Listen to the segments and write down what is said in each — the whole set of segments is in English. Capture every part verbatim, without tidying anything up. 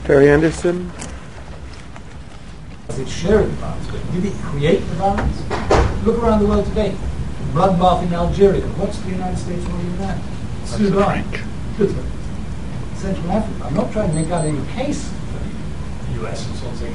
Terry Anderson? It's sharing the violence, but did it create the violence? Look around the world today. Bloodbath in Algeria. What's the United States role in that? Sudan. Central Africa. I'm not trying to make out any case for the U S and so on, saying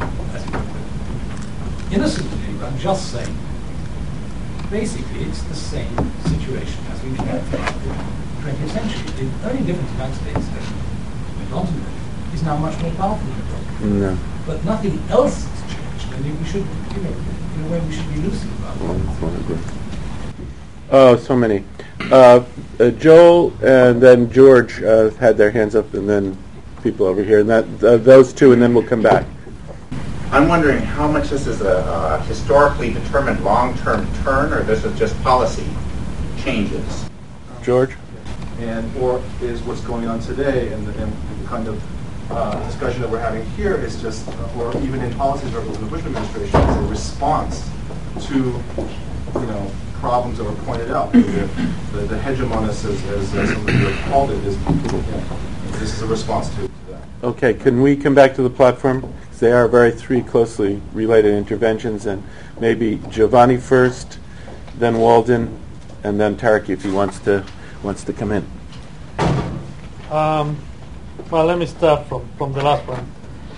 that innocently, I'm just saying, basically it's the same situation as we characterized in the twentieth century. The only difference in the United States that went on to live is now much more powerful than it was. No. But nothing else has changed, and we should, you know, in a way we should be lucid about it. Oh, so many. Uh, uh, Joel and then George uh, had their hands up, and then people over here, and that uh, those two, and then we'll come back. I'm wondering how much this is a, a historically determined long-term turn, or this is just policy changes. George? And or is what's going on today, and the, and the kind of uh, discussion that we're having here is just, uh, or even in policy circles in the Bush administration, is a response to, you know, problems that were pointed out. The, the, the hegemonists, as, as, as somebody called it, is, you know, this is a response to, to that. Okay, can we come back to the platform? Because they are very three closely related interventions, and maybe Giovanni first, then Walden, and then Tarek if he wants to wants to come in. Um, well, let me start from, from the last one.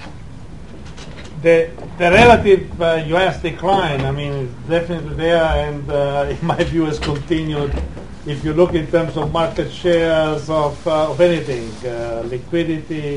The the relative uh, U S decline, I mean, is definitely there, and uh, in my view has continued. If you look in terms of market shares of uh, of anything, uh, liquidity,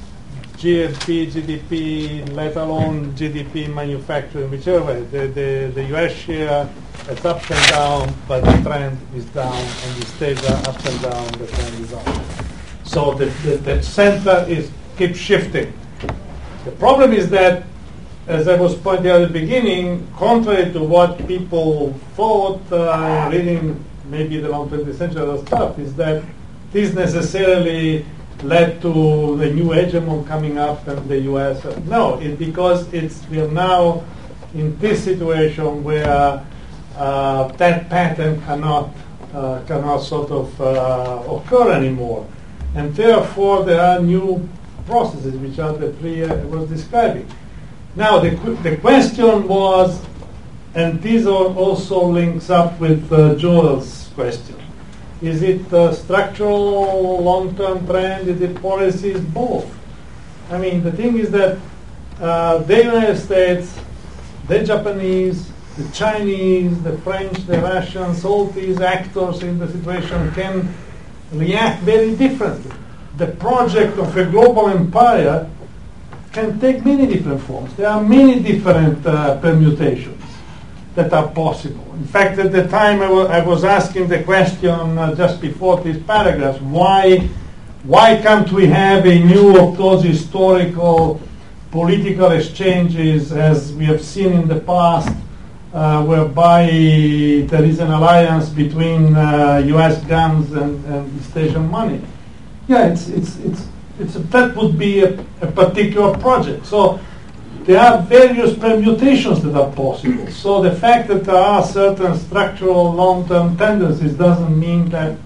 G N P, G D P, let alone G D P, manufacturing, whichever way, the, the, the U S share is up and down, but the trend is down, and the states are up and down, the trend is up. So the, the, the center is keeps shifting. The problem is that, as I was pointing out at the beginning, contrary to what people thought, uh, reading maybe the long twentieth century stuff, is that this necessarily led to the new hegemon coming up and the U S. No, it's because it's we are now in this situation where uh, that pattern cannot uh, cannot sort of uh, occur anymore, and therefore there are new processes which are the three I was describing. Now the the question was, and this also links up with uh, Joel's question. Is it a structural long-term trend? Is it policies? Both. I mean, the thing is that uh, the United States, the Japanese, the Chinese, the French, the Russians, all these actors in the situation can react very differently. The project of a global empire can take many different forms. There are many different uh, permutations that are possible. In fact, at the time I, w- I was asking the question uh, just before this paragraph, why, why can't we have a new of those historical political exchanges as we have seen in the past, uh, whereby there is an alliance between uh, U S guns and, and East Asian money? Yeah, it's, it's, it's, it's a, that would be a, a particular project. So there are various permutations that are possible. So the fact that there are certain structural long-term tendencies doesn't mean that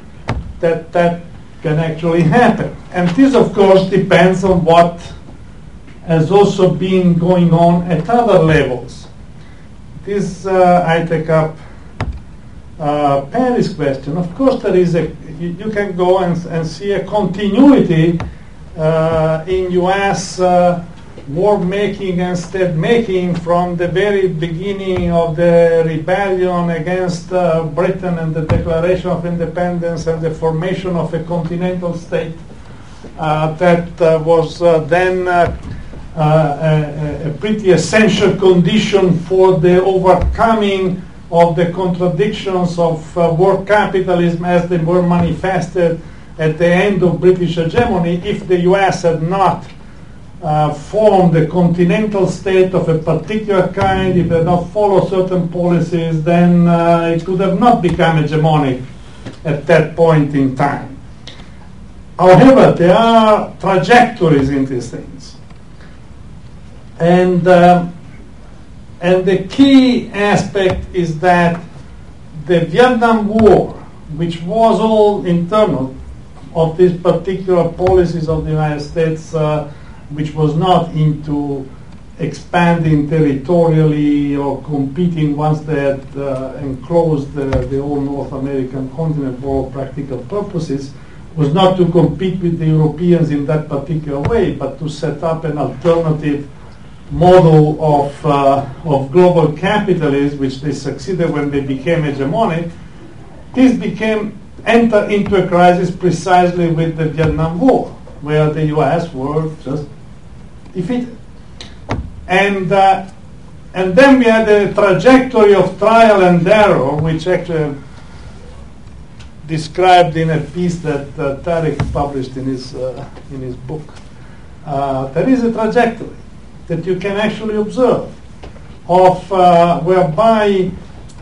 that, that can actually happen. And this, of course, depends on what has also been going on at other levels. This, uh, I take up uh, Perry's question. Of course, there is a, you, you can go and, and see a continuity uh, in U S uh, war making and state making from the very beginning of the rebellion against uh, Britain and the Declaration of Independence and the formation of a continental state uh, that uh, was uh, then uh, uh, a, a pretty essential condition for the overcoming of the contradictions of uh, world capitalism as they were manifested at the end of British hegemony. If the U S had not Uh, formed a continental state of a particular kind, if they not follow certain policies, then uh, it could have not become hegemonic at that point in time. However, there are trajectories in these things. And, uh, and the key aspect is that the Vietnam War, which was all internal, of these particular policies of the United States, uh, which was not into expanding territorially or competing once they had uh, enclosed the, the whole North American continent for all practical purposes, was not to compete with the Europeans in that particular way, but to set up an alternative model of, uh, of global capitalism, which they succeeded when they became hegemonic. This became enter into a crisis precisely with the Vietnam War, where the U S were just defeated. And uh, and then we had a trajectory of trial and error, which actually described in a piece that uh, Tariq published in his uh, in his book. Uh, there is a trajectory that you can actually observe of uh, whereby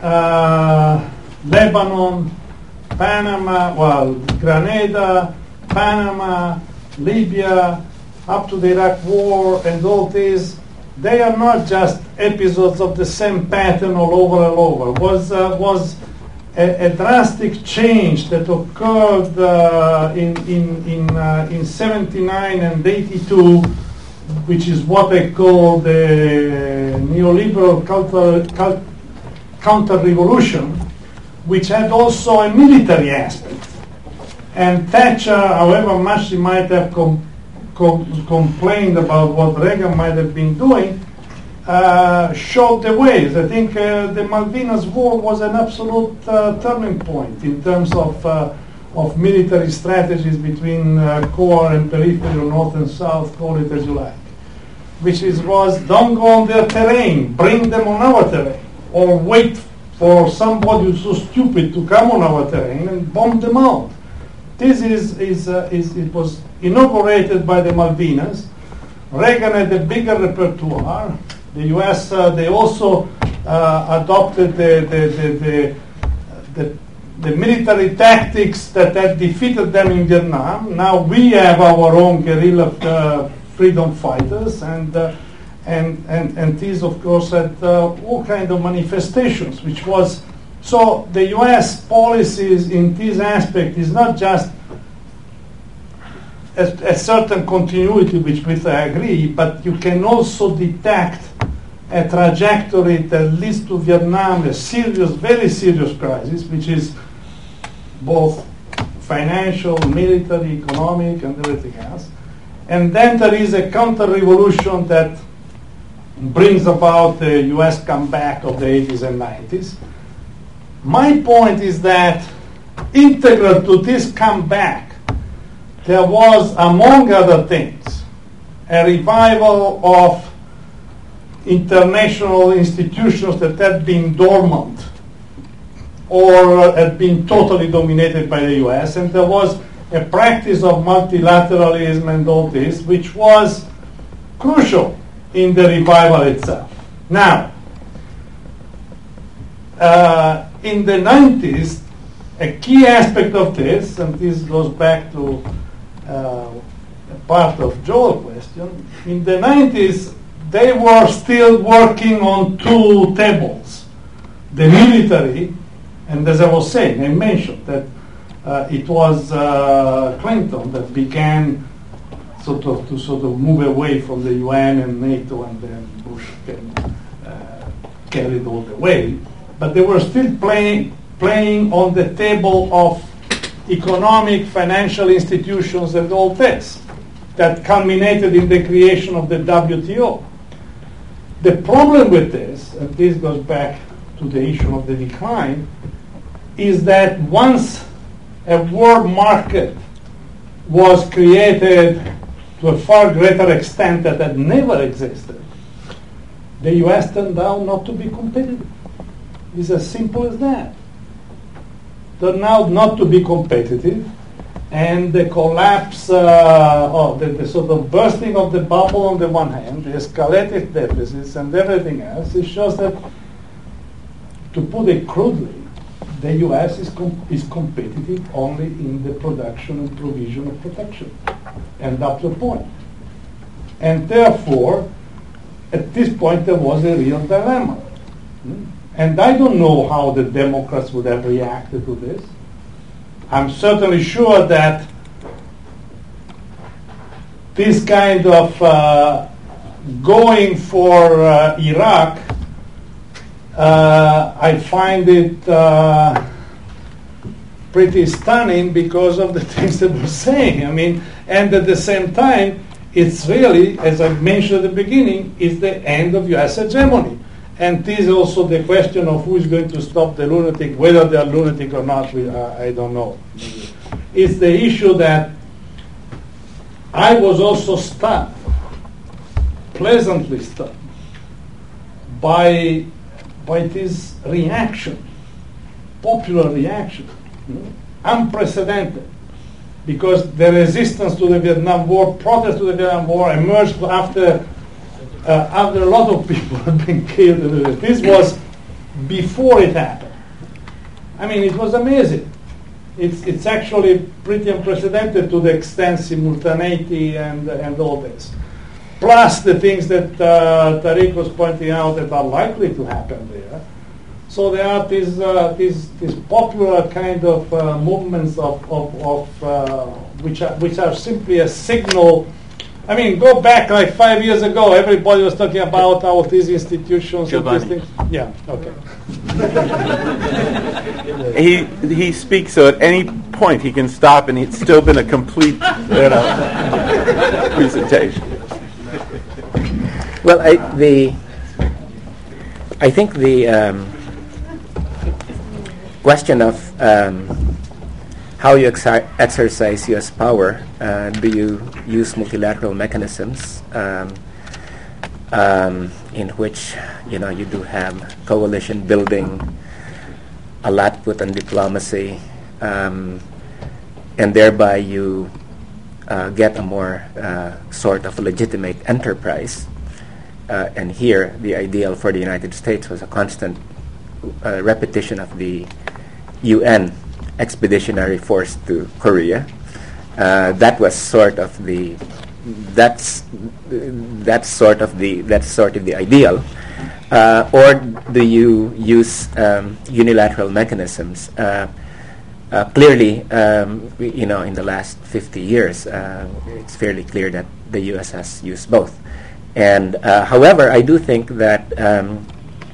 uh, Lebanon, Panama, well, Grenada, Panama, Libya, up to the Iraq War, and all these, they are not just episodes of the same pattern all over and over. Was uh, was a, a drastic change that occurred uh, in in in uh, in seventy-nine and eighty-two, which is what I call the neoliberal counter counter, counter revolution, which had also a military aspect. And Thatcher, however much she might have com- com- complained about what Reagan might have been doing, uh, showed the ways. I think uh, the Malvinas War was an absolute uh, turning point in terms of uh, of military strategies between uh, core and periphery, north and south, call it as you like, which is was don't go on their terrain, bring them on our terrain, or wait for somebody who's so stupid to come on our terrain and bomb them out. This is, is, uh, is it was inaugurated by the Malvinas. Reagan had a bigger repertoire. The U S uh, they also uh, adopted the the, the, the, the the military tactics that had defeated them in Vietnam. Now we have our own guerrilla uh, freedom fighters, and uh, and and and these, of course, had uh, all kind of manifestations, which was so the U S policies in this aspect is not just a, a certain continuity, which with I agree, but you can also detect a trajectory that leads to Vietnam, a serious, very serious crisis, which is both financial, military, economic, and everything else. And then there is a counter-revolution that brings about the U S comeback of the eighties and nineties. My point is that integral to this comeback, there was, among other things, a revival of international institutions that had been dormant or had been totally dominated by the U S, and there was a practice of multilateralism and all this, which was crucial in the revival itself. Now, uh, in the nineties, a key aspect of this, and this goes back to uh, a part of Joel's question, in the nineties, they were still working on two tables. The military, and as I was saying, I mentioned that uh, it was uh, Clinton that began sort of to sort of move away from the U N and NATO, and then Bush came, uh, carried all the way. But they were still playing playing on the table of economic, financial institutions and all this that culminated in the creation of the W T O. The problem with this, and this goes back to the issue of the decline, is that once a world market was created to a far greater extent that had never existed, the U S turned out not to be competitive. It's as simple as that. Turned out not to be competitive, and the collapse, uh, oh, the, the sort of bursting of the bubble on the one hand, the escalated deficits and everything else, it shows that, to put it crudely, the U S is, com- is competitive only in the production and provision of protection, and up to a point. And therefore, at this point, there was a real dilemma. Hmm? And I don't know how the Democrats would have reacted to this. I'm certainly sure that this kind of uh, going for uh, Iraq, uh, I find it uh, pretty stunning because of the things that we're saying. I mean, and at the same time, it's really, as I mentioned at the beginning, is the end of U S hegemony. And this is also the question of who is going to stop the lunatic, whether they are lunatic or not, we, uh, I don't know. It's the issue that I was also stunned, pleasantly stunned, by, by this reaction, popular reaction, you know, unprecedented. Because the resistance to the Vietnam War, protest to the Vietnam War emerged after uh, after a lot of people had been killed. This was before it happened. I mean, it was amazing. It's it's actually pretty unprecedented to the extent simultaneity and and all this. Plus the things that uh, Tariq was pointing out that are likely to happen there. So there are these uh, these these popular kind of uh, movements of of, of uh, which are which are simply a signal. I mean, go back like five years ago, everybody was talking about all these institutions and these things. Yeah, okay. he he speaks, so at any point he can stop, and it's still been a complete, you know, presentation. Well, I the I think the. Um, question of um, how you exer- exercise U S power. Uh, do you use multilateral mechanisms um, um, in which you know you do have coalition building, a lot put on diplomacy, um, and thereby you uh, get a more uh, sort of legitimate enterprise. Uh, and here, the ideal for the United States was a constant uh, repetition of the U N expeditionary force to Korea. Uh, that was sort of the that's that's sort of the that's sort of the ideal. Uh, or do you use um, unilateral mechanisms? Uh, uh, clearly, um, you know, in the last fifty years, uh, it's fairly clear that the U S has used both. And uh, however, I do think that um,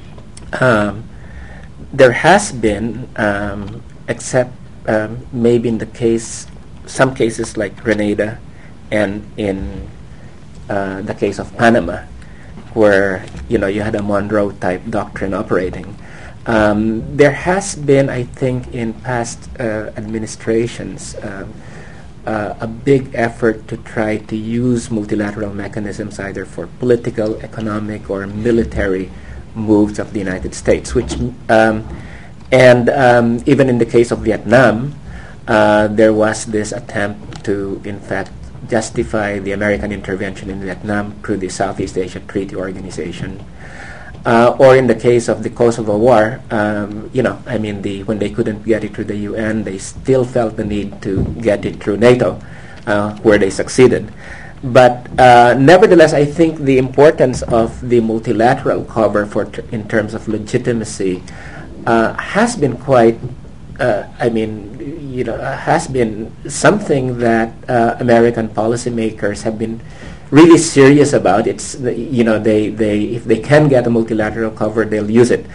um, there has been, um, except um, maybe in the case, some cases like Grenada, and in uh, the case of Panama, where you know you had a Monroe type doctrine operating. Um, there has been, I think, in past uh, administrations, uh, uh, a big effort to try to use multilateral mechanisms either for political, economic, or military moves of the United States, which um, and um, even in the case of Vietnam, uh, there was this attempt to, in fact, justify the American intervention in Vietnam through the Southeast Asia Treaty Organization. Uh, or in the case of the Kosovo War, um, you know, I mean, the, when they couldn't get it through the U N, they still felt the need to get it through NATO, uh, where they succeeded. But uh, nevertheless, I think the importance of the multilateral cover for t- in terms of legitimacy uh, has been quite, uh, I mean, you know, uh, has been something that uh, American policymakers have been really serious about. It's, you know, they, they if they can get a multilateral cover, they'll use it.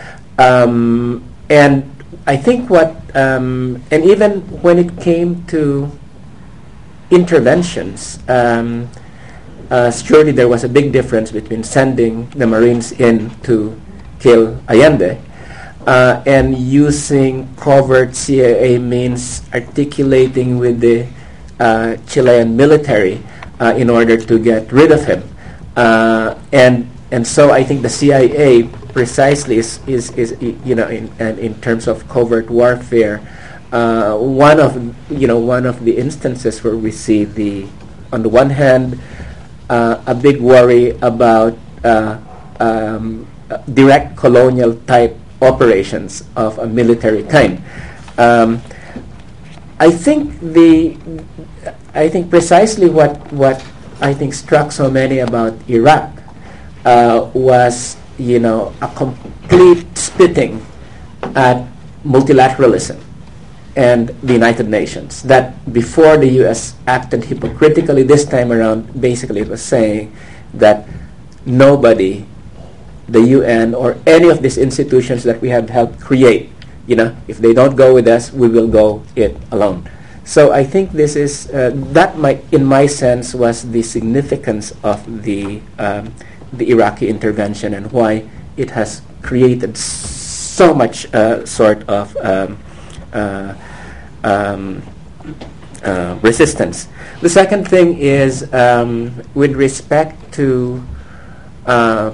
Um, and I think what, um, and even when it came to interventions, um, uh, surely there was a big difference between sending the Marines in to kill Allende uh, and using covert C I A means articulating with the uh, Chilean military uh, in order to get rid of him. Uh, and and so I think the C I A precisely is, is, is you know, in, in terms of covert warfare, Uh, one of you know one of the instances where we see the, on the one hand, uh, a big worry about uh, um, uh, direct colonial type operations of a military kind. Um, I think the I think precisely what what I think struck so many about Iraq uh, was you know a complete spitting at multilateralism. and the United Nations. That before the U S acted hypocritically this time around, basically it was saying that nobody, the U N or any of these institutions that we have helped create, you know, if they don't go with us, we will go it alone. So I think this is, uh, that might, in my sense, was the significance of the, um, the Iraqi intervention and why it has created so much uh, sort of um, uh, um, uh, resistance. The second thing is um, with respect to uh,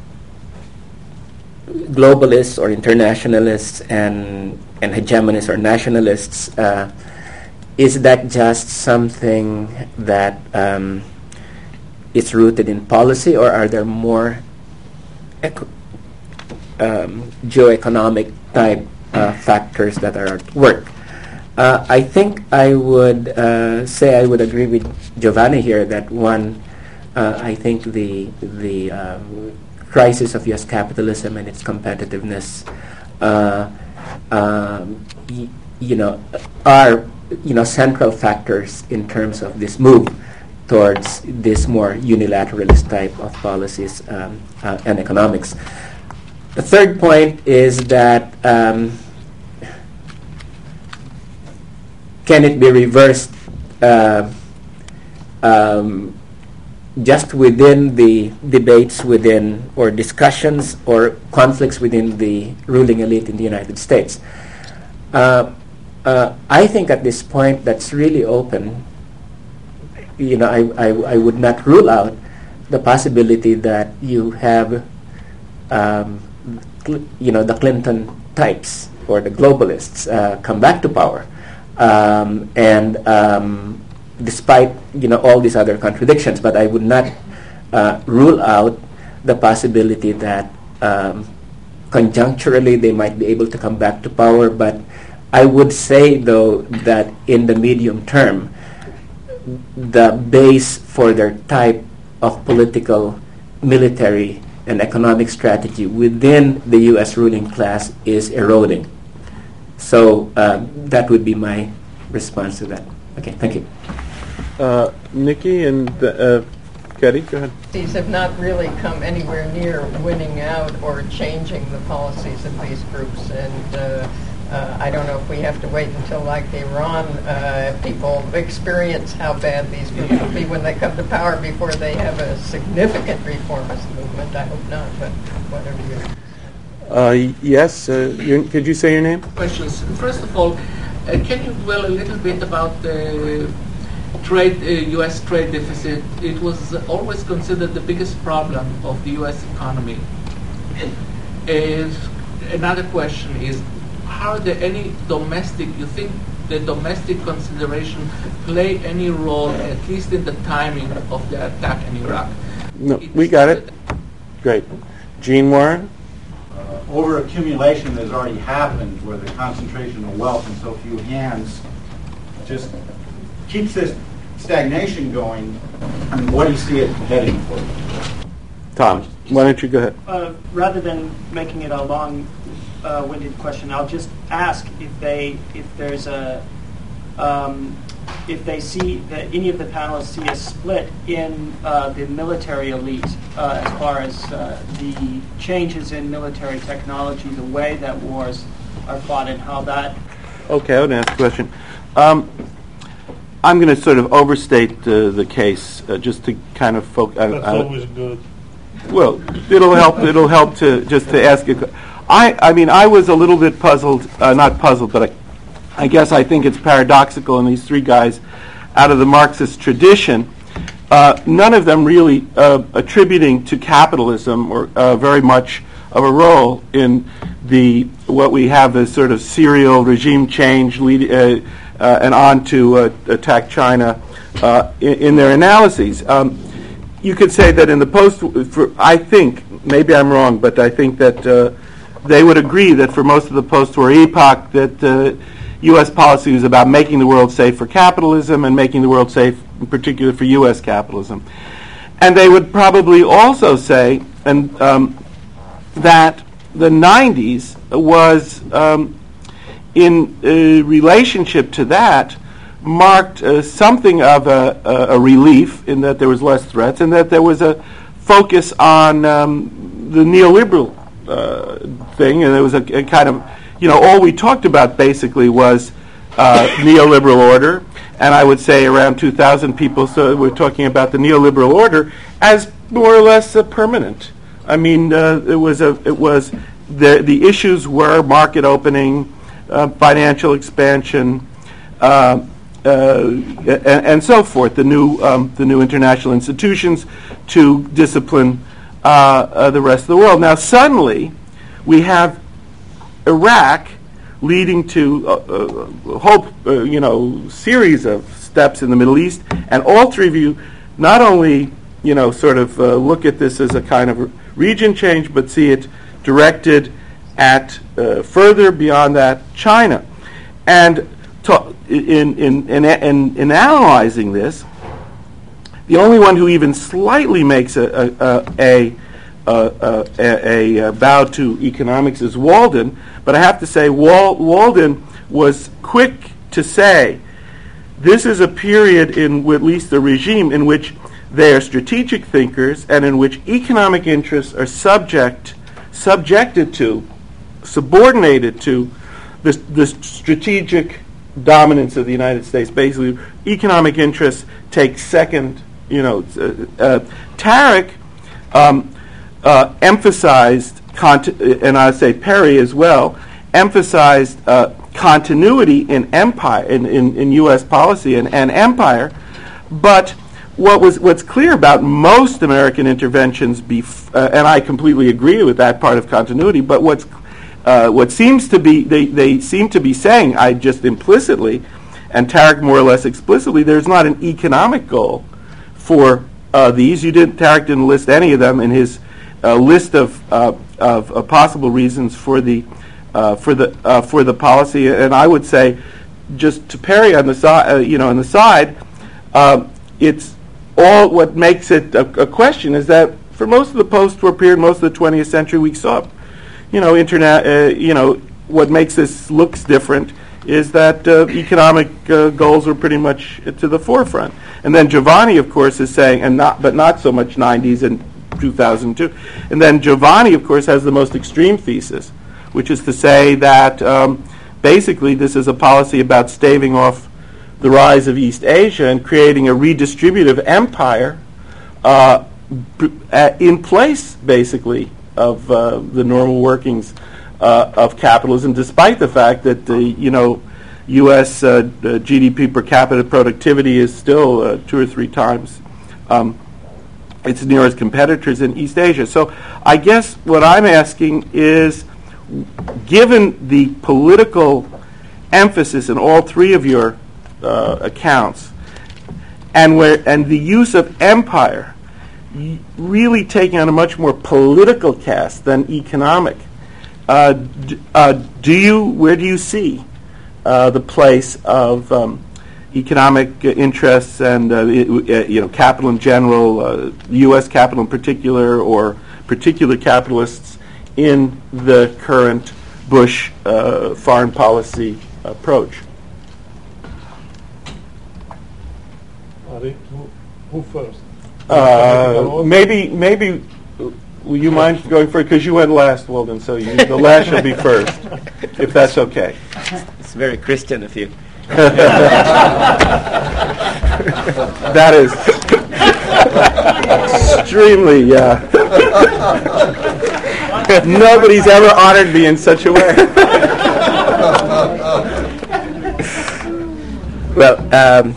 globalists or internationalists and, and hegemonists or nationalists, uh, is that just something that um, is rooted in policy, or are there more eco- um, geoeconomic type uh, factors that are at work? Uh, I think I would uh, say I would agree with Giovanni here that one, uh, I think the the um, crisis of U S capitalism and its competitiveness, uh, um, y- you know, are you know central factors in terms of this move towards this more unilateralist type of policies um, uh, and economics. The third point is that um, can it be reversed uh, um, just within the debates within or discussions or conflicts within the ruling elite in the United States? Uh, uh, I think at this point that's really open. You know, I, I, I would not rule out the possibility that you have, um, cl- you know, the Clinton types or the globalists uh, come back to power. Um, and um, despite you know all these other contradictions, but I would not uh, rule out the possibility that um, conjuncturally they might be able to come back to power. But I would say, though, that in the medium term, the base for their type of political, military, and economic strategy within the U S ruling class is eroding. So uh, that would be my response to that. Okay, thank you. Uh, Nikki and uh, Katie, go ahead. These have not really come anywhere near winning out or changing the policies of these groups, and uh, uh, I don't know if we have to wait until, like Iran, uh, people experience how bad these groups will be when they come to power before they have a significant reformist movement. I hope not, but whatever you. Uh, yes, uh, your, could you say your name? Questions. First of all, uh, can you dwell a little bit about the trade, uh, U S trade deficit? It was uh, always considered the biggest problem of the U S economy. Uh, another question is, are there any domestic, you think the domestic consideration play any role, at least in the timing of the attack in Iraq? No, we got it. Great. Gene Warren? Over accumulation has already happened where the concentration of wealth in so few hands just keeps this stagnation going. I mean, what do you see it heading for? Tom, why don't you go ahead? Uh, rather than making it a long-winded uh, question, I'll just ask if they, if there's a, um, if they see that any of the panelists see a split in uh, the military elite uh, as far as uh, the changes in military technology, the way that wars are fought, and how that. Okay, I would ask a question. Um, I'm going to sort of overstate uh, the case uh, just to kind of focus. That's always good. Well, it'll help. It'll help to just to ask you. I, I mean, I was a little bit puzzled. Uh, not puzzled, but I. I guess I think it's paradoxical in these three guys out of the Marxist tradition, uh, none of them really uh, attributing to capitalism or uh, very much of a role in the what we have as sort of serial regime change lead, uh, uh, and on to uh, attack China uh, in, in their analyses. Um, you could say that in the post, for, I think, maybe I'm wrong, but I think that uh, they would agree that for most of the post-war epoch that uh, U S policy was about making the world safe for capitalism and making the world safe in particular for U S capitalism. And they would probably also say and um, that the nineties was um, in uh, relationship to that, marked uh, something of a, a, a relief in that there was less threats and that there was a focus on um, the neoliberal uh, thing, and there was a, a kind of, you know, all we talked about basically was uh, neoliberal order, and I would say around two thousand people, so we're talking about the neoliberal order as more or less uh, permanent. I mean, uh, it was a, it was the the issues were market opening, uh, financial expansion, uh, uh, and, and so forth. The new um, the new international institutions to discipline uh, uh, the rest of the world. Now suddenly, we have Iraq leading to a, a whole uh, you know series of steps in the Middle East, and all three of you not only you know sort of uh, look at this as a kind of region change, but see it directed at uh, further beyond that China. And to, in, in, in, in, in analyzing this, the only one who even slightly makes a, a, a, a, a, a bow to economics is Walden. But I have to say, Wal, Walden was quick to say, this is a period in at least the regime in which they are strategic thinkers and in which economic interests are subject, subjected to, subordinated to the, the strategic dominance of the United States. Basically, economic interests take second. You know, uh, uh, Tariq um, uh, emphasized, conti- and I say Perry as well, emphasized uh, continuity in empire, in, in, in U S policy and, and empire, but What was what's clear about most American interventions, bef- uh, and I completely agree with that part of continuity. But what's uh, what seems to be they, they seem to be saying, I just implicitly, and Tariq more or less explicitly, there's not an economic goal for uh, these. You didn't Tariq didn't list any of them in his uh, list of uh, of uh, possible reasons for the uh, for the uh, for the policy. And I would say, just to Perry on the side, uh, you know, on the side, uh, it's. All what makes it a, a question is that for most of the post-war period, most of the twentieth century, we saw, you know, internet. Uh, you know, what makes this looks different is that uh, economic uh, goals are pretty much to the forefront. And then Giovanni, of course, is saying, and not, but not so much nineties and two thousand two. And then Giovanni, of course, has the most extreme thesis, which is to say that um, basically this is a policy about staving off the rise of East Asia and creating a redistributive empire uh, b- uh, in place, basically, of uh, the normal workings uh, of capitalism, despite the fact that the you know U S uh, uh, G D P per capita productivity is still uh, two or three times um, its nearest competitors in East Asia. So I guess what I'm asking is, given the political emphasis in all three of your Uh, accounts, and where and the use of empire y- really taking on a much more political cast than economic. Uh, d- uh, do you where do you see uh, the place of um, economic uh, interests and uh, I- uh, you know capital in general, uh, U S capital in particular, or particular capitalists in the current Bush uh, foreign policy approach? Who, who first? Uh, maybe, maybe. Will you mind going first? Because you went last, Walden. So you, the last shall be first, if that's okay. It's very Christian of you. That is extremely. Uh, nobody's ever honored me in such a way. Well. Um,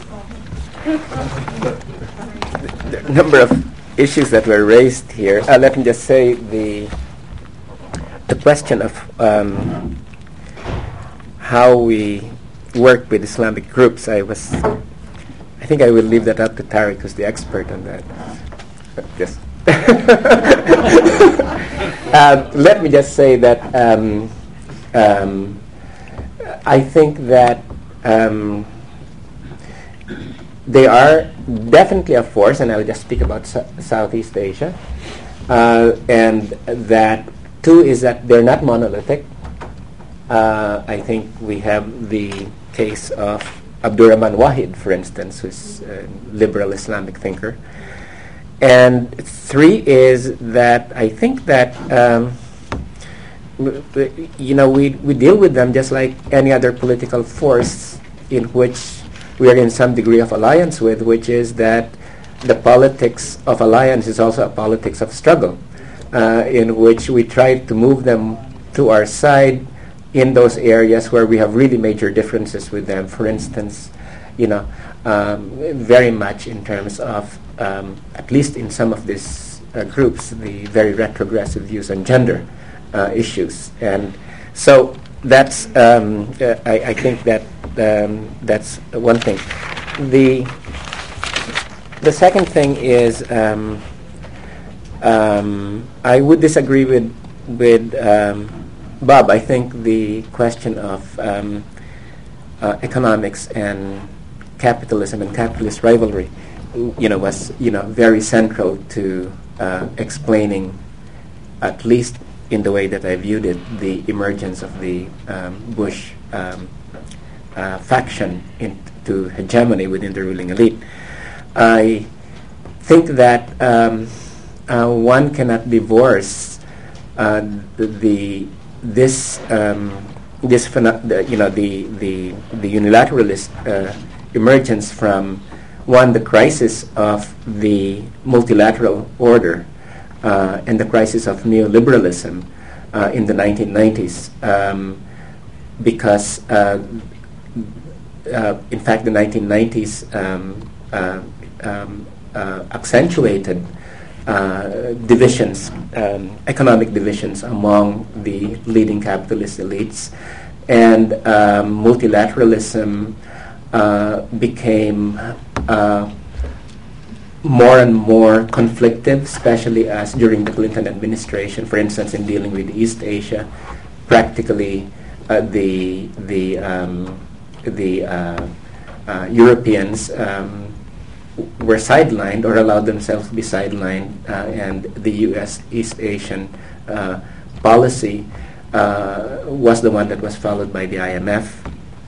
The number of issues that were raised here. Uh, let me just say the the question of um, how we work with Islamic groups. I was. I think I will leave that up to Tariq, who's the expert on that. But yes. uh, let me just say that um, um, I think that. Um, They are definitely a force, and I'll just speak about S- Southeast Asia. Uh, and that, too, is that they're not monolithic. Uh, I think we have the case of Abdurrahman Wahid, for instance, who's a liberal Islamic thinker. And three is that I think that, um, you know, we, we deal with them just like any other political force in which we are in some degree of alliance with, which is that the politics of alliance is also a politics of struggle, uh, in which we try to move them to our side in those areas where we have really major differences with them. For instance, you know, um, very much in terms of, um, at least in some of these uh, groups, the very retrogressive views on gender uh, issues. And so that's, um, uh, I, I think that um, that's one thing. The the second thing is, um, um, I would disagree with with um, Bob. I think the question of um, uh, economics and capitalism and capitalist rivalry, you know, was you know very central to uh, explaining, at least in the way that I viewed it, the emergence of the um, Bush um, uh, faction into hegemony within the ruling elite. I think that um, uh, one cannot divorce uh, the, the this um, this pheno- the, you know the the the unilateralist uh, emergence from one, the crisis of the multilateral order uh, and the crisis of neoliberalism uh, in the nineteen nineties, um, because uh, uh, in fact the nineteen nineties um, uh, um, uh, accentuated uh, divisions, um, economic divisions among the leading capitalist elites, and um, multilateralism uh, became uh, more and more conflictive, especially as during the Clinton administration, for instance, in dealing with East Asia, practically uh, the the um, the uh, uh, Europeans um, were sidelined or allowed themselves to be sidelined, uh, and the U S East Asian uh, policy uh, was the one that was followed by the I M F,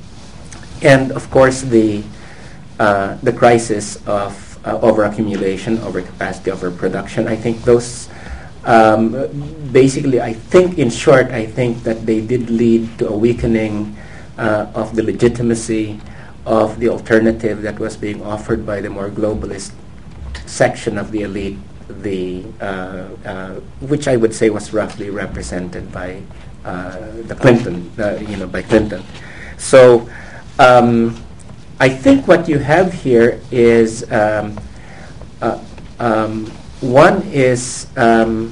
and of course the uh, the crisis of uh, overaccumulation, overcapacity, overproduction. I think those um, basically, I think in short, I think that they did lead to a weakening uh, of the legitimacy of the alternative that was being offered by the more globalist section of the elite, the uh, uh, which I would say was roughly represented by uh, the Clinton, uh, you know, by Clinton. So um, I think what you have here is um, uh, um, one is um,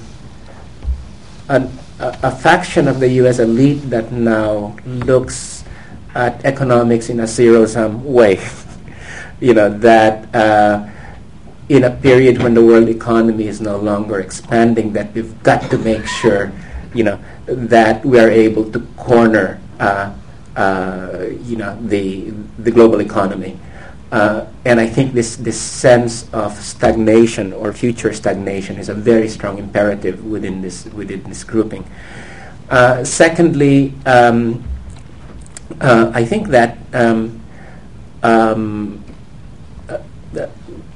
an, a, a faction of the U S elite that now looks at economics in a zero-sum way. You know, that uh, in a period when the world economy is no longer expanding, that we've got to make sure, you know, that we are able to corner, uh, uh, you know, the the global economy. Uh, and I think this, this sense of stagnation or future stagnation is a very strong imperative within this within this grouping. Uh, secondly, um, Uh, I think that um, um, uh, the,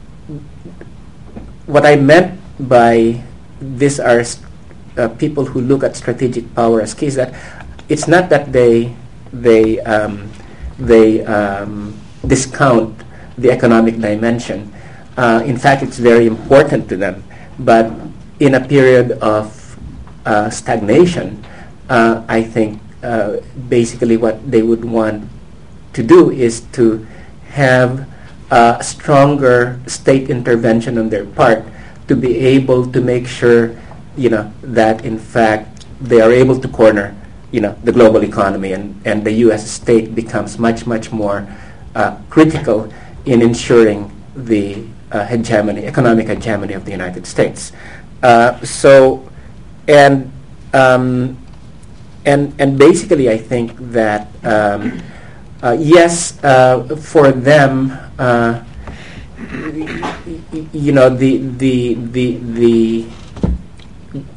what I meant by this are st- uh, people who look at strategic power as key is that it's not that they they um, they um, discount the economic dimension. Uh, in fact, it's very important to them. But in a period of uh, stagnation, uh, I think. Uh, basically what they would want to do is to have a uh, stronger state intervention on their part to be able to make sure, you know, that in fact they are able to corner, you know, the global economy, and, and the U S state becomes much, much more uh, critical in ensuring the uh, hegemony, economic hegemony of the United States. Uh, so, and um, And and basically, I think that um, uh, yes, uh, for them, uh, y- y- you know, the the the the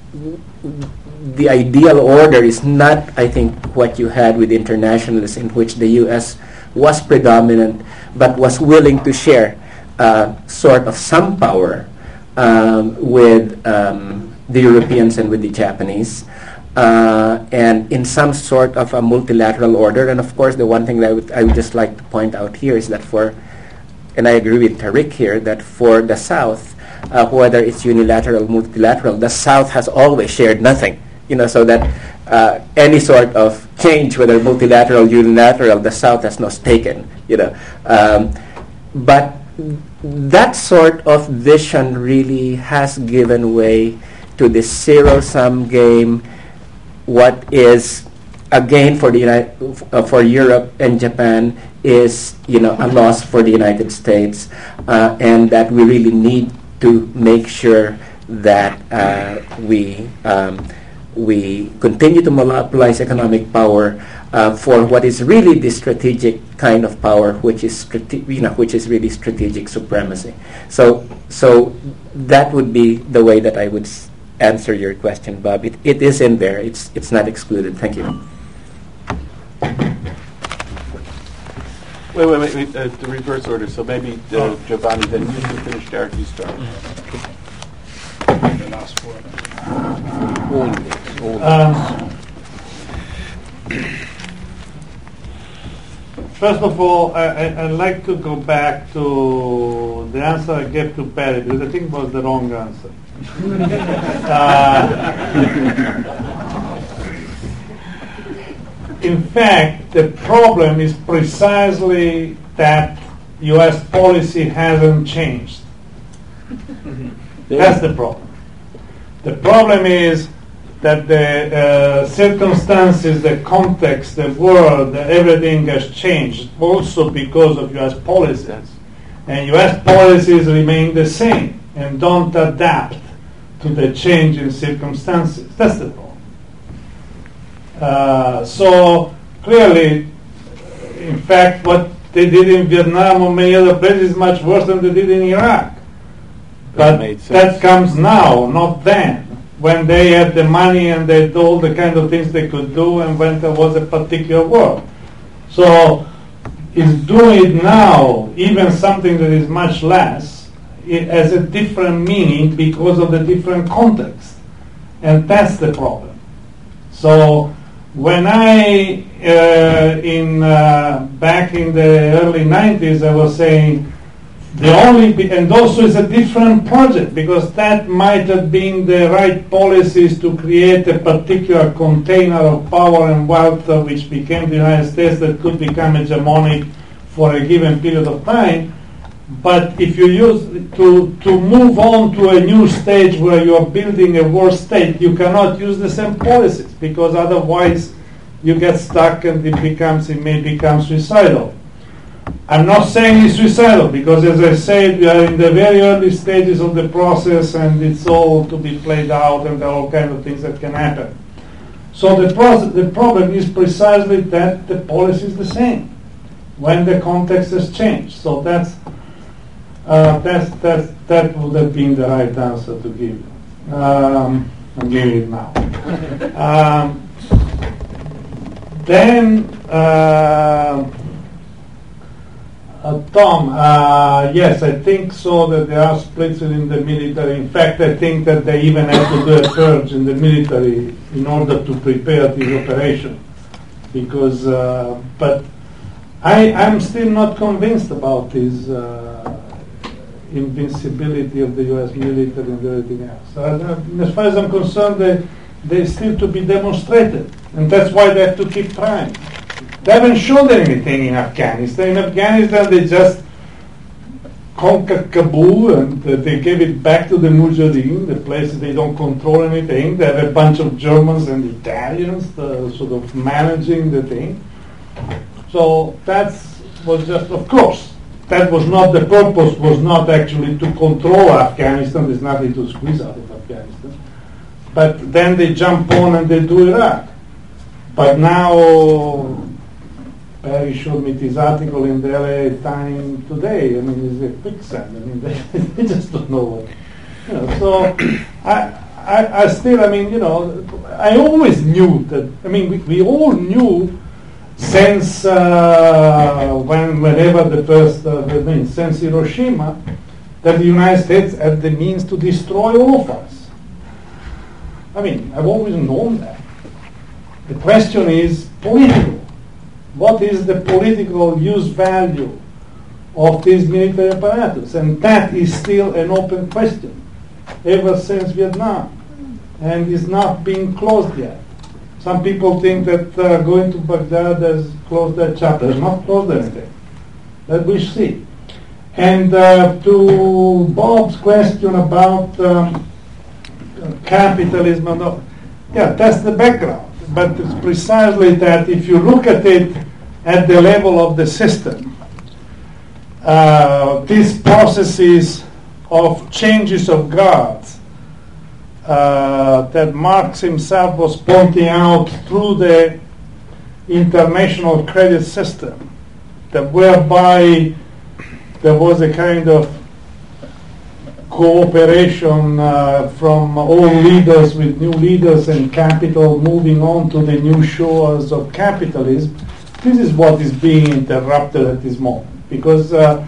the ideal order is not, I think, what you had with internationalists, in which the U S was predominant but was willing to share uh, sort of some power um, with um, the Europeans and with the Japanese, uh, and in some sort of a multilateral order. And of course, the one thing that I would, I would just like to point out here is that for, and I agree with Tariq here, that for the South, uh, whether it's unilateral, multilateral, the South has always shared nothing. You know, so that uh, any sort of change, whether multilateral, unilateral, the South has not taken. You know, um, but that sort of vision really has given way to this zero-sum game. What is a gain for the United, uh, for Europe and Japan is, you know, a loss for the United States, uh, and that we really need to make sure that uh, we um, we continue to monopolize economic power uh, for what is really the strategic kind of power, which is strate- you know, which is really strategic supremacy. So, so that would be the way that I would s- answer your question, Bob. It, it is in there. It's it's not excluded. Thank you. Wait, wait, wait. wait uh, the reverse order. So maybe uh, Oh. Giovanni, then you can finish. Derek, you start. The last word. Um, First of all, I, I, I'd like to go back to the answer I gave to Perry, because I think it was the wrong answer. uh, in fact, the problem is precisely that U S policy hasn't changed. That's the problem. The problem is that the uh, circumstances, the context, the world, the everything has changed also because of U S policies. And U S policies remain the same and don't adapt to the change in circumstances. That's the problem. Uh, so clearly, in fact, what they did in Vietnam or many other places is much worse than they did in Iraq. But made sense. that comes now, not then, when they had the money and they did all the kind of things they could do, and when there was a particular war. So, is doing it now, even something that is much less, it has a different meaning because of the different context. And that's the problem. So, when I, uh, in uh, back in the early nineties, I was saying, the only, be- and also it's a different project, because that might have been the right policies to create a particular container of power and wealth, uh, which became the United States, that could become hegemonic for a given period of time. But if you use to to move on to a new stage where you are building a world state, you cannot use the same policies, because otherwise you get stuck and it becomes it may become suicidal. I'm not saying it's suicidal, because as I said, we are in the very early stages of the process and it's all to be played out, and there are all kinds of things that can happen. So the, process, the problem is precisely that the policy is the same when the context has changed. So that's, uh, that's, that's, that would have been the right answer to give. Um, I'm giving it now. um, then, uh, Uh, Tom, uh, yes, I think so that there are splits in the military. In fact, I think that they even had to do a purge in the military in order to prepare this operation. Because, uh, but I, I'm still not convinced about this uh, invincibility of the U S military and everything else. Uh, as far as I'm concerned, they, they still to be demonstrated, and that's why they have to keep trying. They haven't shown anything in Afghanistan. In Afghanistan, they just conquered Kabul and uh, they gave it back to the Mujahideen, the place they don't control anything. They have a bunch of Germans and Italians uh, sort of managing the thing. So that was just, of course, that was not the purpose, was not actually to control Afghanistan. There's nothing to squeeze out of Afghanistan. But then they jump on and they do Iraq. But now, Perry showed me this article in the L A Times today. I mean, it's a quicksand. I mean, they, they just don't know what. You know, so I, I, I still, I mean, you know, I always knew that, I mean, we, we all knew since uh, when, whenever the first, uh, I mean, since Hiroshima, that the United States had the means to destroy all of us. I mean, I've always known that. The question is political. What is the political use value of this military apparatus? And that is still an open question ever since Vietnam, and is not being closed yet. Some people think that uh, going to Baghdad has closed that chapter. It has not closed anything. That we see. And uh, to Bob's question about um, capitalism, and all, yeah, that's the background. But it's precisely that if you look at it at the level of the system, uh, these processes of changes of guards uh, that Marx himself was pointing out through the international credit system, that whereby there was a kind of cooperation uh, from old leaders with new leaders and capital moving on to the new shores of capitalism. This is what is being interrupted at this moment, because uh,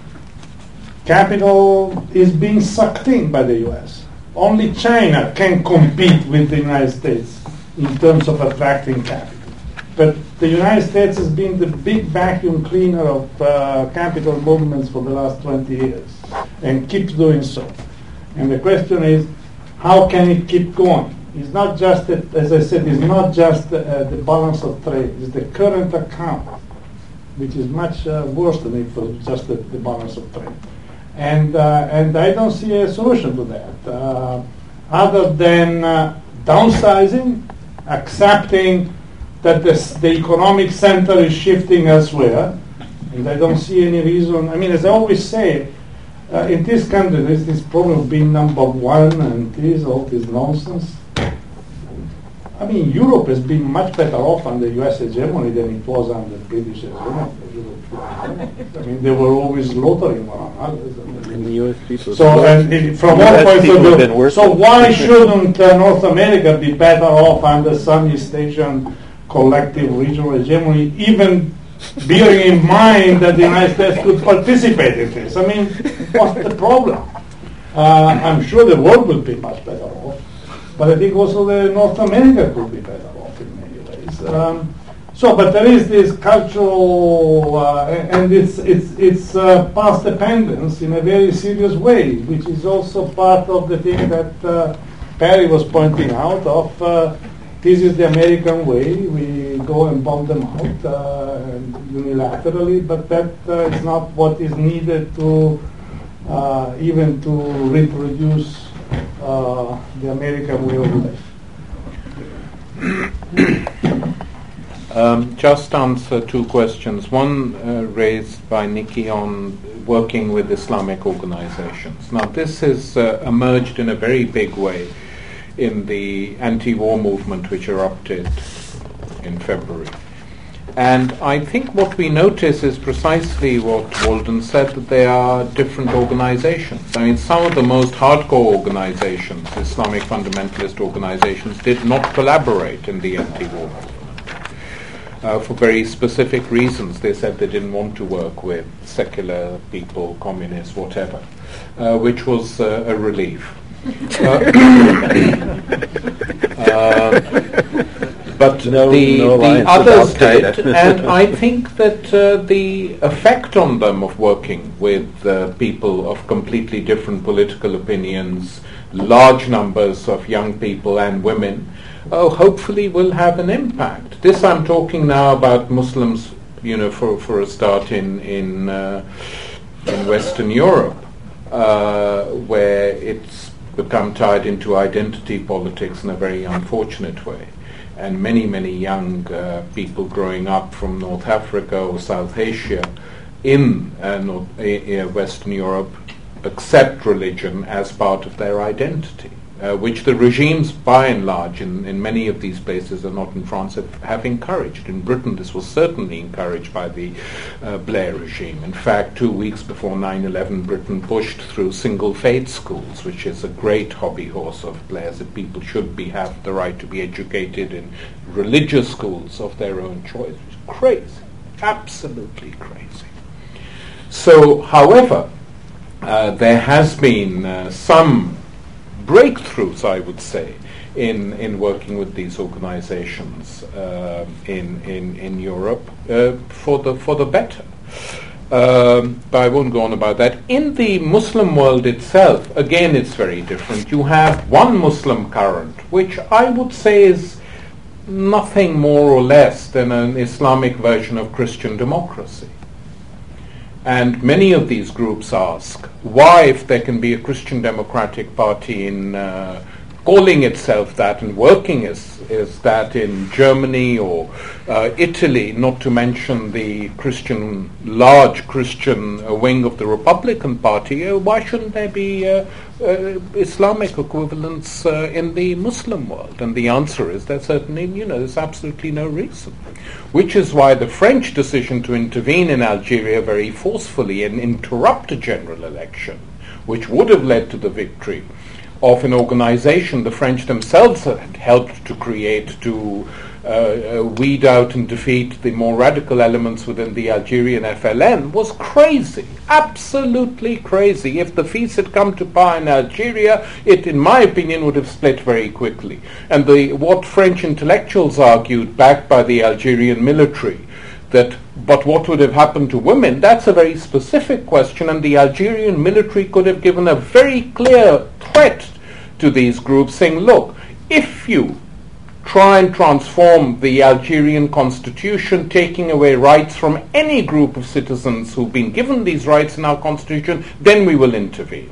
capital is being sucked in by the U S. Only China can compete with the United States in terms of attracting capital. But the United States has been the big vacuum cleaner of uh, capital movements for the last twenty years and keeps doing so. And the question is, how can it keep going? It's not just, that, as I said, it's not just uh, the balance of trade. It's the current account, which is much uh, worse than it was just the, the balance of trade. And uh, and I don't see a solution to that uh, other than uh, downsizing, accepting that this, the economic center is shifting elsewhere, and I don't see any reason. I mean, as I always say, uh, in this country, there's this problem of being number one and this, all this nonsense. I mean, Europe has been much better off under U S hegemony than it was under British hegemony. I mean, they were always slaughtering one another. And the U S people. So, and it, from all points of view, so why shouldn't uh, North America be better off under some East Asian collective regional hegemony, even bearing in mind that the United States could participate in this? I mean, what's the problem? Uh, I'm sure the world will be much better off, but I think also the North America could be better off in many ways. Um, so, but there is this cultural, uh, and it's it's it's uh, past dependence in a very serious way, which is also part of the thing that uh, Perry was pointing out of. Uh, This is the American way. We go and bomb them out uh, unilaterally, but that uh, is not what is needed to uh, even to reproduce uh, the American way of life. Um, just answer two questions. One uh, raised by Nikki on working with Islamic organizations. Now, this has uh, emerged in a very big way in the anti-war movement which erupted in February. And I think what we notice is precisely what Walden said, that they are different organizations. I mean, some of the most hardcore organizations, Islamic fundamentalist organizations, did not collaborate in the anti-war movement uh, for very specific reasons. They said they didn't want to work with secular people, communists, whatever, uh, which was uh, a relief. Uh, uh, but no, the, no the others did, and I think that uh, the effect on them of working with uh, people of completely different political opinions, large numbers of young people and women, oh, hopefully will have an impact. This I'm talking now about Muslims, you know, for, for a start in in, uh, in Western Europe, uh, where it's become tied into identity politics in a very unfortunate way. And many, many young uh, people growing up from North Africa or South Asia in uh, North, uh, Western Europe accept religion as part of their identity. uh, which the regimes, by and large, in, in many of these places, and not in France, have, have encouraged. In Britain, this was certainly encouraged by the uh, Blair regime. In fact, two weeks before nine eleven, Britain pushed through single-faith schools, which is a great hobby horse of Blair's, that people should be have the right to be educated in religious schools of their own choice. It's crazy, absolutely crazy. So, however, uh, there has been uh, some breakthroughs, I would say, in, in working with these organizations uh, in, in, in Europe uh, for the for the better. Um, but I won't go on about that. In the Muslim world itself, again, it's very different. You have one Muslim current, which I would say is nothing more or less than an Islamic version of Christian democracy. And many of these groups ask, why, if there can be a Christian Democratic Party in uh, calling itself that and working as, as that in Germany or uh, Italy, not to mention the Christian, large Christian uh, wing of the Republican Party, uh, why shouldn't there be uh, uh, Islamic equivalents uh, in the Muslim world? And the answer is that certainly, you know, there's absolutely no reason. Which is why the French decision to intervene in Algeria very forcefully and interrupt a general election, which would have led to the victory of an organization the French themselves had helped to create to uh, uh, weed out and defeat the more radical elements within the Algerian F L N, was crazy, absolutely crazy. If the F I S had come to power in Algeria, it, in my opinion, would have split very quickly. And the, what French intellectuals argued, backed by the Algerian military, that but what would have happened to women, that's a very specific question, and the Algerian military could have given a very clear threat to these groups, saying, look, if you try and transform the Algerian constitution, taking away rights from any group of citizens who've been given these rights in our constitution, then we will intervene.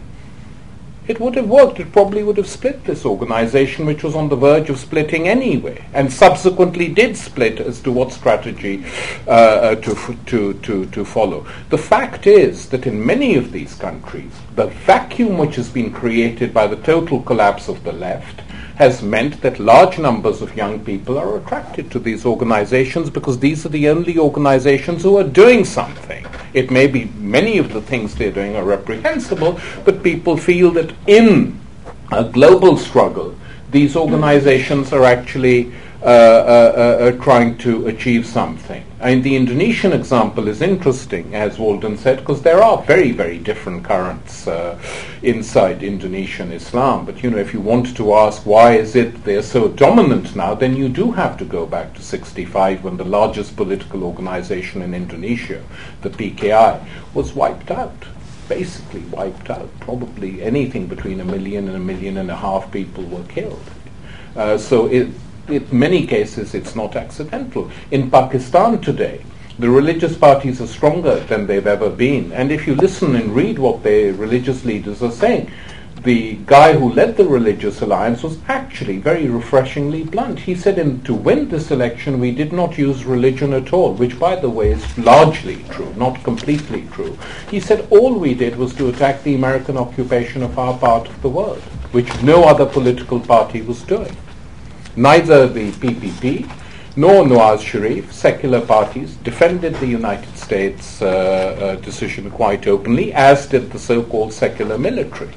It would have worked. It probably would have split this organization, which was on the verge of splitting anyway, and subsequently did split as to what strategy uh, to, f- to, to, to follow. The fact is that in many of these countries, the vacuum which has been created by the total collapse of the left has meant that large numbers of young people are attracted to these organizations because these are the only organizations who are doing something. It may be many of the things they're doing are reprehensible, but people feel that in a global struggle, these organizations are actually uh, uh, uh, trying to achieve something. And the Indonesian example is interesting, as Walden said, because there are very, very different currents uh, inside Indonesian Islam. But, you know, if you want to ask why is it they're so dominant now, then you do have to go back to sixty-five, when the largest political organization in Indonesia, the P K I, was wiped out. Basically wiped out. Probably anything between a million and a million and a half people were killed. Uh, so it In many cases, it's not accidental. In Pakistan today, the religious parties are stronger than they've ever been. And if you listen and read what their religious leaders are saying, the guy who led the Religious Alliance was actually very refreshingly blunt. He said, in, to win this election, we did not use religion at all, which, by the way, is largely true, not completely true. He said all we did was to attack the American occupation of our part of the world, which no other political party was doing. Neither the P P P nor Nawaz Sharif, secular parties, defended the United States uh, uh, decision quite openly, as did the so-called secular military.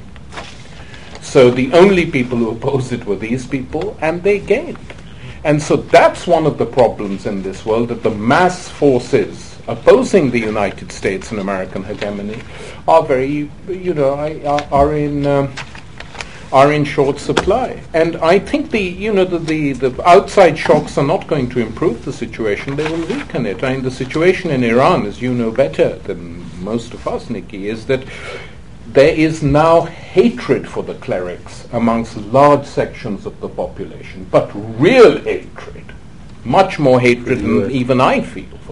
So the only people who opposed it were these people, and they gained. And so that's one of the problems in this world, that the mass forces opposing the United States and American hegemony are very, you know, are, are in... Um, are in short supply. And I think the you know the, the, the outside shocks are not going to improve the situation, they will weaken it. I mean, the situation in Iran, as you know better than most of us, Nikki, is that there is now hatred for the clerics amongst large sections of the population, but real hatred, much more hatred than even I feel for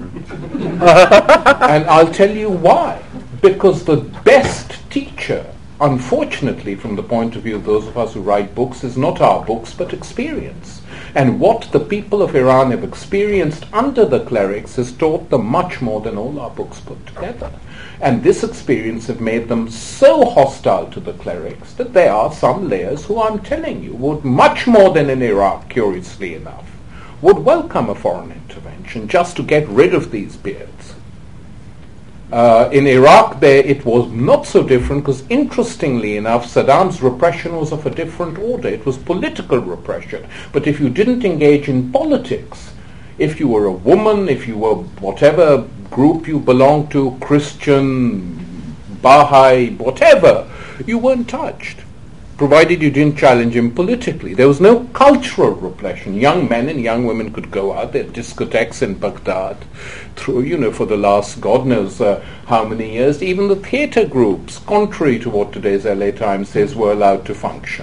them. And I'll tell you why. Because the best teacher unfortunately, from the point of view of those of us who write books, is not our books but experience. And what the people of Iran have experienced under the clerics has taught them much more than all our books put together. And this experience have made them so hostile to the clerics that there are some layers who, I'm telling you, would much more than in Iraq, curiously enough, would welcome a foreign intervention just to get rid of these beards. Uh, in Iraq, there it was not so different because, interestingly enough, Saddam's repression was of a different order. It was political repression. But if you didn't engage in politics, if you were a woman, if you were whatever group you belonged to, Christian, Baha'i, whatever, you weren't touched, provided you didn't challenge him politically. There was no cultural repression. Young men and young women could go out. There were discotheques in Baghdad through, you know, for the last God knows uh, how many years. Even the theatre groups, contrary to what today's L A Times says, were allowed to function.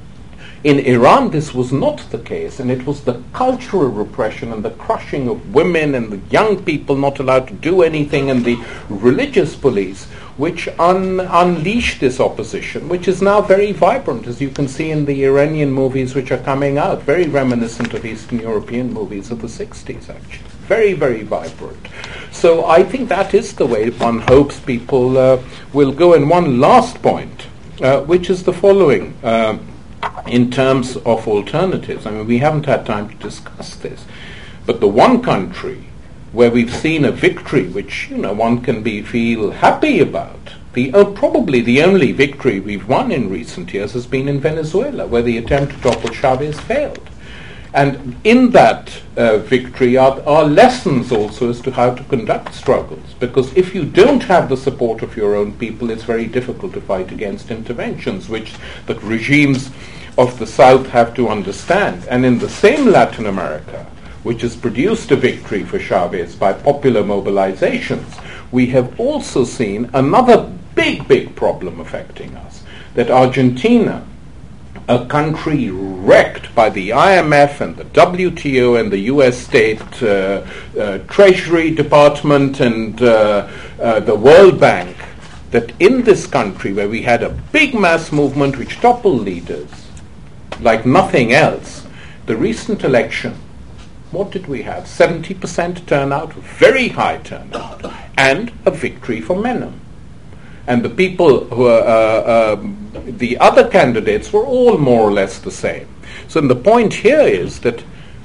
In Iran, this was not the case, and it was the cultural repression and the crushing of women and the young people not allowed to do anything, and the religious police which un- unleashed this opposition, which is now very vibrant, as you can see in the Iranian movies which are coming out, very reminiscent of Eastern European movies of the sixties, actually. Very, very vibrant. So I think that is the way one hopes people uh, will go. And one last point, uh, which is the following. Uh, in terms of alternatives, I mean, we haven't had time to discuss this, but the one country where we've seen a victory which, you know, one can be feel happy about, the uh, probably the only victory we've won in recent years has been in Venezuela, where the attempt to topple Chavez failed. And in that uh, victory are, are lessons also as to how to conduct struggles, because if you don't have the support of your own people, it's very difficult to fight against interventions, which the regimes of the South have to understand. And in the same Latin America, which has produced a victory for Chavez by popular mobilizations, we have also seen another big, big problem affecting us, that Argentina, a country wrecked by the I M F and the W T O and the U S State uh, uh, Treasury Department and uh, uh, the World Bank, that in this country where we had a big mass movement which toppled leaders like nothing else, the recent election, what did we have? seventy percent turnout, very high turnout, and a victory for Menem. And the people who are, uh, um, the other candidates were all more or less the same. So the point here is that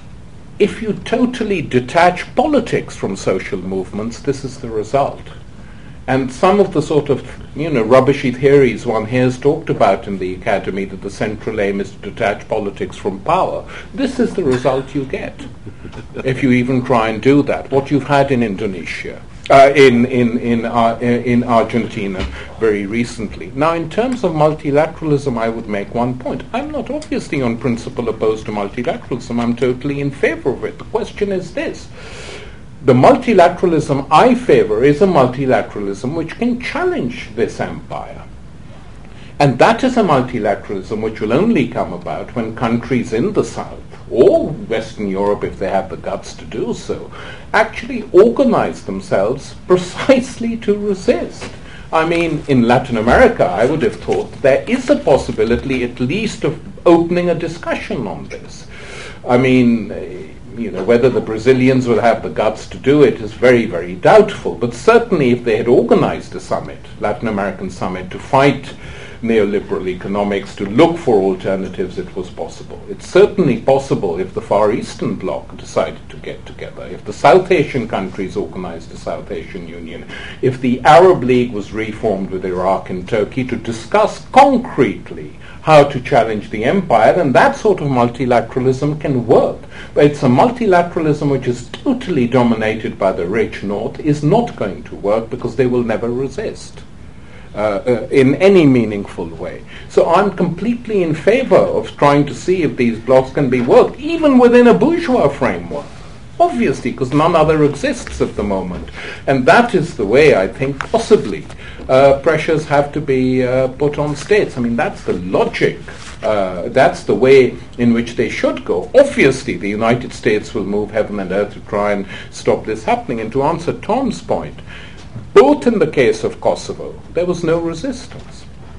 if you totally detach politics from social movements, this is the result. And some of the sort of, you know, rubbishy theories one hears talked about in the academy, that the central aim is to detach politics from power, this is the result you get if you even try and do that. What you've had in Indonesia, uh, in in in, uh, in Argentina very recently. Now, in terms of multilateralism, I would make one point. I'm not obviously on principle opposed to multilateralism. I'm totally in favor of it. The question is this. The multilateralism I favor is a multilateralism which can challenge this empire. And that is a multilateralism which will only come about when countries in the South, or Western Europe if they have the guts to do so, actually organize themselves precisely to resist. I mean, in Latin America, I would have thought there is a possibility at least of opening a discussion on this. I mean, you know, whether the Brazilians will have the guts to do it is very, very doubtful. But certainly if they had organized a summit, Latin American summit, to fight neoliberal economics, to look for alternatives, it was possible. It's certainly possible if the Far Eastern Bloc decided to get together, if the South Asian countries organized a South Asian Union, if the Arab League was reformed with Iraq and Turkey to discuss concretely how to challenge the empire, then that sort of multilateralism can work. But it's a multilateralism which is totally dominated by the rich North is not going to work because they will never resist uh, uh, in any meaningful way. So I'm completely in favor of trying to see if these blocs can be worked, even within a bourgeois framework. Obviously, because none other exists at the moment. And that is the way, I think, possibly, uh, pressures have to be uh, put on states. I mean, that's the logic. Uh, that's the way in which they should go. Obviously, the United States will move heaven and earth to try and stop this happening. And to answer Tom's point, both in the case of Kosovo, there was no resistance.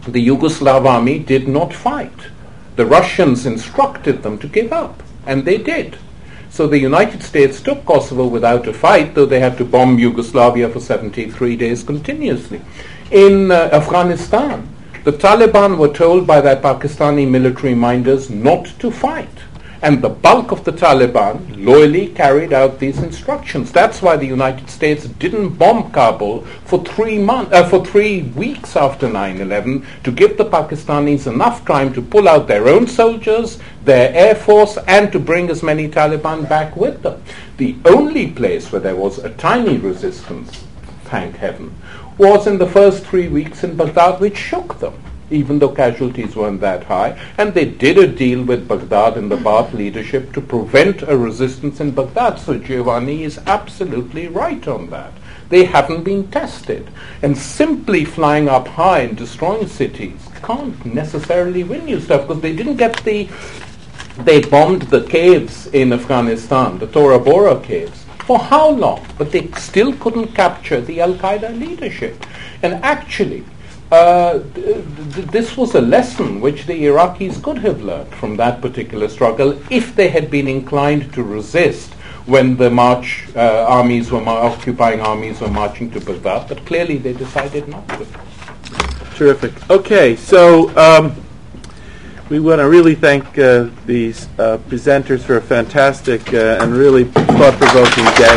the Yugoslav army did not fight. The Russians instructed them to give up, and they did. So the United States took Kosovo without a fight, though they had to bomb Yugoslavia for seventy-three days continuously. In uh, Afghanistan, the Taliban were told by their Pakistani military minders not to fight. And the bulk of the Taliban loyally carried out these instructions. That's why the United States didn't bomb Kabul for three months, uh, for three weeks after nine eleven, to give the Pakistanis enough time to pull out their own soldiers, their air force, and to bring as many Taliban back with them. The only place where there was a tiny resistance, thank heaven, was in the first three weeks in Baghdad, which shook them, even though casualties weren't that high. And they did a deal with Baghdad and the Ba'ath leadership to prevent a resistance in Baghdad. So Giovanni is absolutely right on that. They haven't been tested. And simply flying up high and destroying cities can't necessarily win you stuff, because they didn't get the... They bombed the caves in Afghanistan, the Tora Bora caves. For how long? But they still couldn't capture the Al-Qaeda leadership. And actually, Uh, th- th- this was a lesson which the Iraqis could have learned from that particular struggle if they had been inclined to resist when the march uh, armies were mar- occupying armies were marching to Baghdad, but clearly they decided not to. Terrific. Okay, so um, we want to really thank uh, these uh, presenters for a fantastic uh, and really thought-provoking day.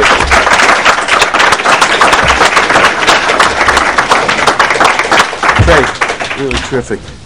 Great. Really terrific.